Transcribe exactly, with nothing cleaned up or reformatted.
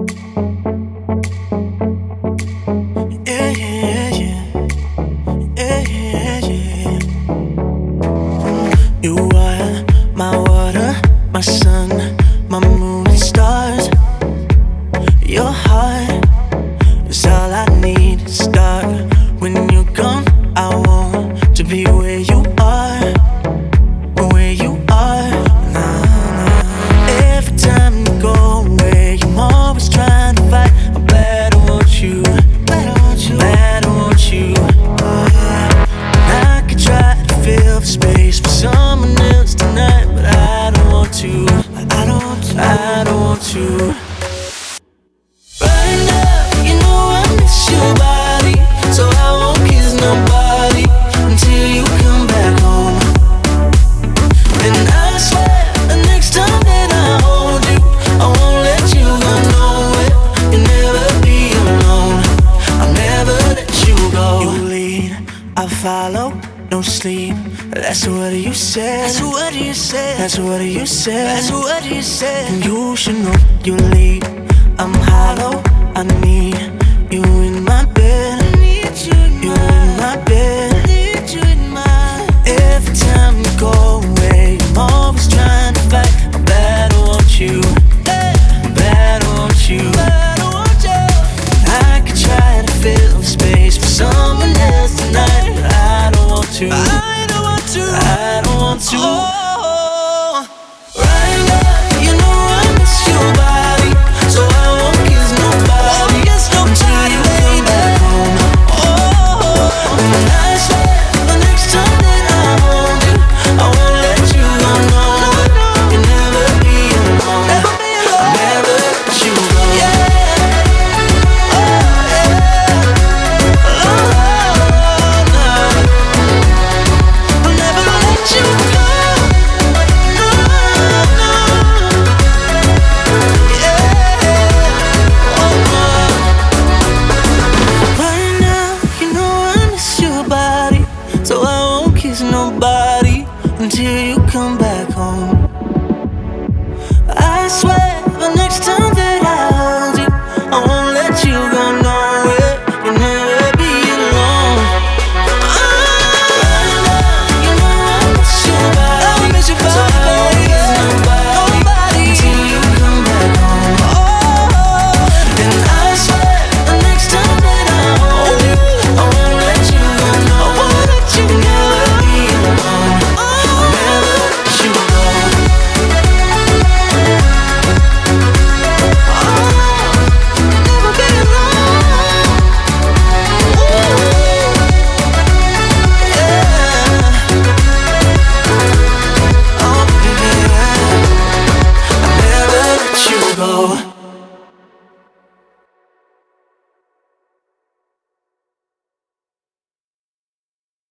Yeah, yeah, yeah. Yeah, yeah, yeah. You are my water, my sun, my moon and stars. Your heart is all I need to start. When you're gone, I want to be where you are, where you are. Nah, nah. Every time you go away, I'm always trying to fight. I'm glad I want you, glad I want you, glad I want you. I could try to fill the space for someone else tonight, but I don't want to. I don't want to. I don't want to. Right now, you know I miss your body, so I won't kiss nobody until you come back home. And I swear, the next time that I hold you, I won't let you go nowhere. You'll never be alone. I'll never let you go. You lead, I follow. No sleep, that's what you said. That's what you said. That's what you said. That's what you said. And you should know you leave. I'm hollow, I need